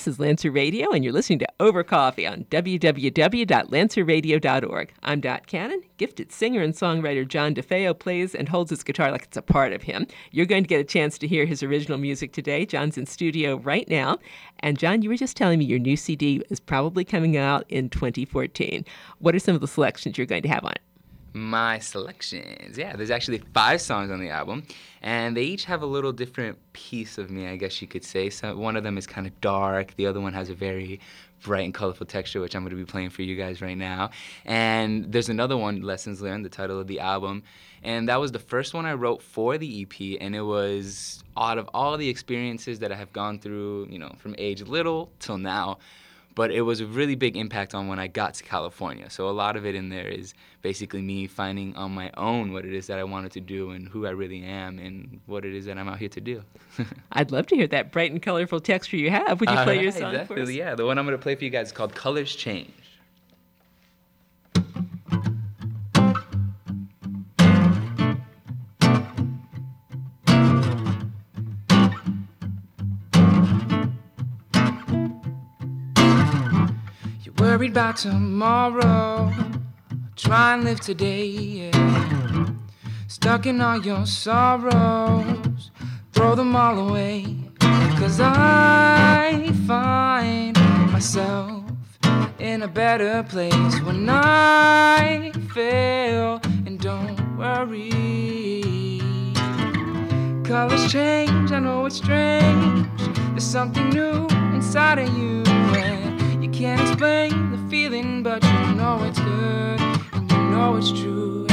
This is Lancer Radio, and you're listening to Over Coffee on www.lancerradio.org. I'm Dot Cannon. Gifted singer and songwriter John DeFeo plays and holds his guitar like it's a part of him. You're going to get a chance to hear his original music today. John's in studio right now. And John, you were just telling me your new CD is probably coming out in 2014. What are some of the selections you're going to have on it? My selections. Yeah, there's actually 5 songs on the album, and they each have a little different piece of me, I guess you could say. So one of them is kind of dark. The other one has a very bright and colorful texture, which I'm going to be playing for you guys right now. And there's another one, Lessons Learned, the title of the album. And that was the first one I wrote for the EP, and it was out of all the experiences that I have gone through, from age little till now. But it was a really big impact on when I got to California. So a lot of it in there is basically me finding on my own what it is that I wanted to do and who I really am and what it is that I'm out here to do. I'd love to hear that bright and colorful texture you have. Would you play your song definitely, for us? Yeah. The one I'm going to play for you guys is called Colors Change. Worried about tomorrow, try and live today, yeah. Stuck in all your sorrows, throw them all away. 'Cause I find myself in a better place when I fail, and don't worry. Colors change, I know it's strange. There's something new inside of you, and you can't explain the feeling, but you know it's good, and you know it's true.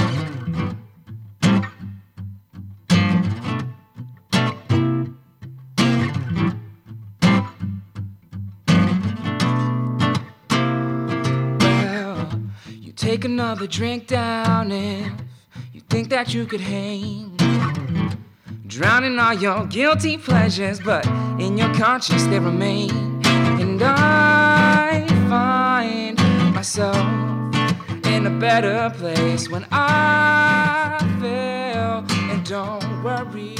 Well, you take another drink down if you think that you could hang, drowning all your guilty pleasures, but in your conscience they remain. And I find myself in a better place when I fail, and don't worry.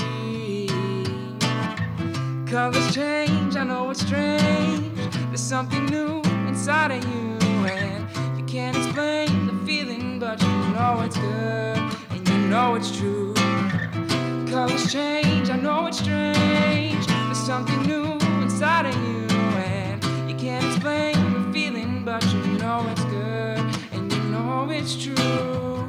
Colors change, I know it's strange. There's something new inside of you, and you can't explain the feeling, but you know it's good, and you know it's true. Colors change, I know it's strange. There's something new inside of you, and you can't explain the feeling, but you know it's good, and you know it's true.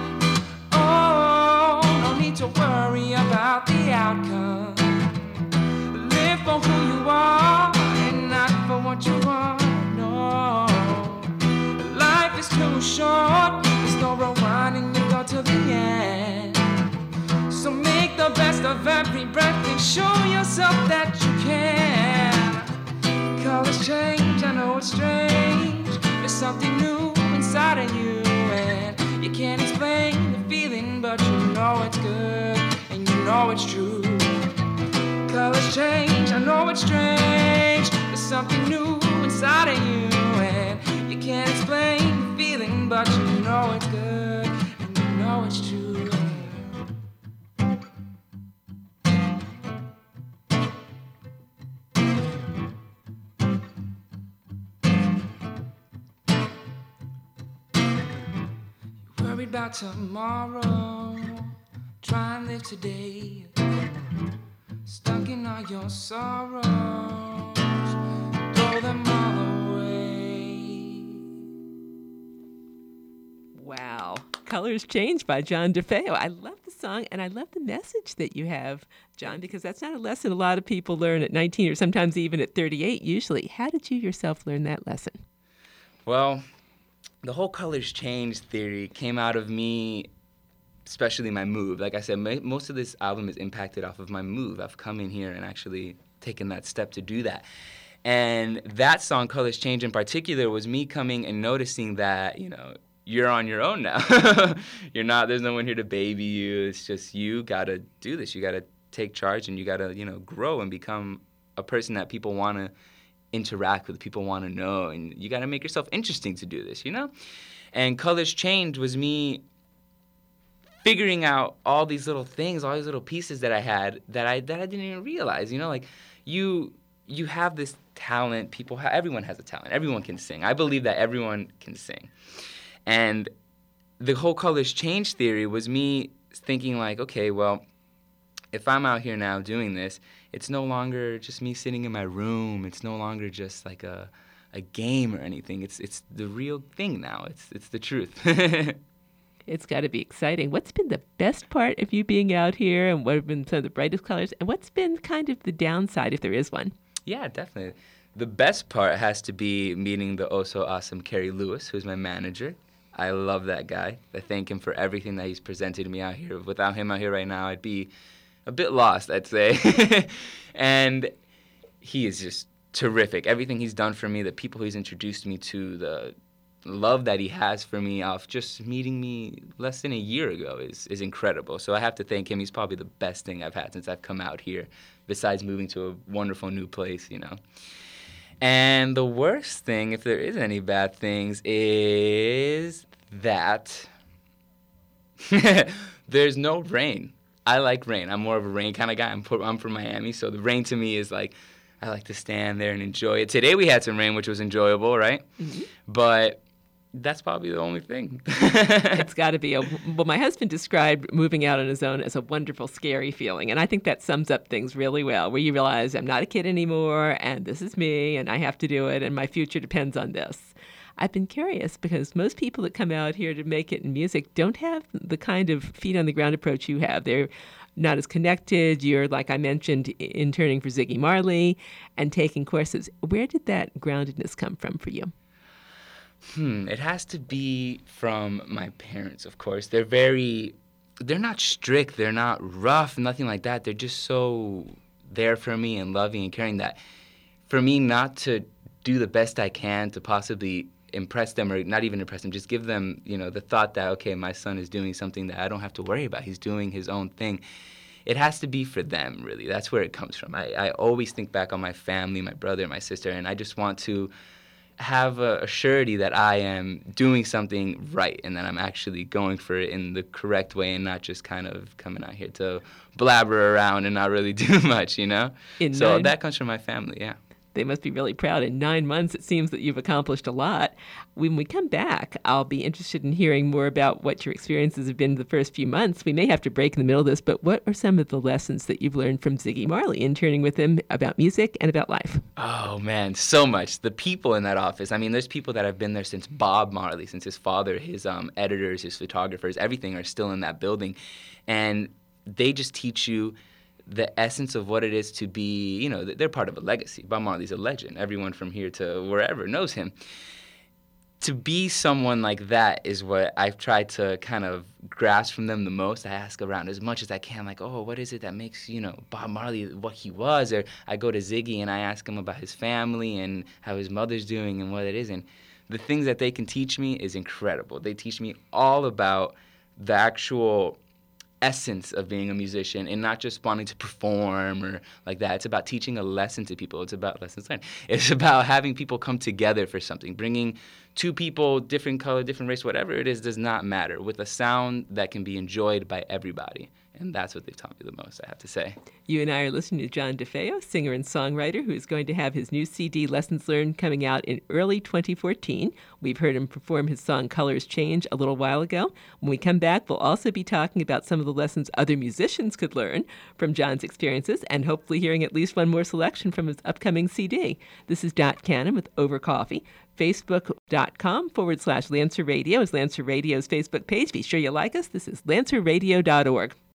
Oh, no need to worry about the outcome. Live for who you are and not for what you want. No, life is too short. There's no rewinding, you go to the end. So make the best of every breath and show yourself that you can. Colors change, I know it's strange. There's something new inside of you, and you can't explain the feeling, but you know it's good, and you know it's true. Colors change, I know it's strange. There's something new inside of you, and you can't explain the feeling, but you know it's good, and you know it's true. Worried about tomorrow, try and live today. Stuck in all your sorrows, throw them all away. Wow. Colors Change by John DeFeo. I love the song, and I love the message that you have, John, because that's not a lesson a lot of people learn at 19 or sometimes even at 38 usually. How did you yourself learn that lesson? Well, the whole colors change theory came out of me, especially my move. Like I said, most of this album is impacted off of my move. I've come in here and actually taken that step to do that. And that song, Colors Change in particular, was me coming and noticing that, you're on your own now. There's no one here to baby you. It's just you got to do this. You got to take charge, and you got to, grow and become a person that people want to interact with, people want to know, and you got to make yourself interesting to do this, And Colors Change was me figuring out all these little things, all these little pieces that I had that I didn't even realize, You have this talent. Everyone has a talent. Everyone can sing. I believe that everyone can sing. And the whole Colors Change theory was me thinking like, okay, well, if I'm out here now doing this, it's no longer just me sitting in my room. It's no longer just like a game or anything. It's the real thing now. It's the truth. It's got to be exciting. What's been the best part of you being out here, and what have been some of the brightest colors, and what's been kind of the downside, if there is one? Yeah, definitely. The best part has to be meeting the oh so awesome Kerry Lewis, who's my manager. I love that guy. I thank him for everything that he's presented to me out here. Without him out here right now, I'd be a bit lost, I'd say. And he is just terrific. Everything he's done for me, the people he's introduced me to, the love that he has for me off just meeting me less than a year ago is incredible. So I have to thank him. He's probably the best thing I've had since I've come out here, besides moving to a wonderful new place, you know. And the worst thing, if there is any bad things, is that there's no rain. I like rain. I'm more of a rain kind of guy. I'm from Miami, so the rain to me is like, I like to stand there and enjoy it. Today we had some rain, which was enjoyable, right? Mm-hmm. But that's probably the only thing. It's got to be. Well, my husband described moving out on his own as a wonderful, scary feeling. And I think that sums up things really well, where you realize I'm not a kid anymore, and this is me, and I have to do it, and my future depends on this. I've been curious because most people that come out here to make it in music don't have the kind of feet-on-the-ground approach you have. They're not as connected. You're, like I mentioned, interning for Ziggy Marley and taking courses. Where did that groundedness come from for you? It has to be from my parents, of course. They're not strict, they're not rough, nothing like that. They're just so there for me and loving and caring that for me not to do the best I can to possibly impress them, or not even impress them, just give them, the thought that, okay, my son is doing something that I don't have to worry about. He's doing his own thing. It has to be for them, really. That's where it comes from. I always think back on my family, my brother, my sister, and I just want to have a surety that I am doing something right and that I'm actually going for it in the correct way and not just kind of coming out here to blabber around and not really do much, So that comes from my family, yeah. They must be really proud. In 9 months, it seems that you've accomplished a lot. When we come back, I'll be interested in hearing more about what your experiences have been the first few months. We may have to break in the middle of this, but what are some of the lessons that you've learned from Ziggy Marley, interning with him about music and about life? Oh, man, so much. The people in that office. I mean, there's people that have been there since Bob Marley, since his father, his editors, his photographers, everything are still in that building. And they just teach you the essence of what it is to be, they're part of a legacy. Bob Marley's a legend. Everyone from here to wherever knows him. To be someone like that is what I've tried to kind of grasp from them the most. I ask around as much as I can, like, oh, what is it that makes, Bob Marley what he was? Or I go to Ziggy and I ask him about his family and how his mother's doing and what it is. And the things that they can teach me is incredible. They teach me all about the actual essence of being a musician and not just wanting to perform or like that. It's about teaching a lesson to people. It's about lessons learned. It's about having people come together for something, bringing two people, different color, different race, whatever it is, does not matter, with a sound that can be enjoyed by everybody. And that's what they've taught me the most, I have to say. You and I are listening to John DeFeo, singer and songwriter, who is going to have his new CD, Lessons Learned, coming out in early 2014. We've heard him perform his song Colors Change a little while ago. When we come back, we'll also be talking about some of the lessons other musicians could learn from John's experiences and hopefully hearing at least one more selection from his upcoming CD. This is Dot Cannon with Over Coffee. Facebook.com/Lancer Radio is Lancer Radio's Facebook page. Be sure you like us. This is lancerradio.org.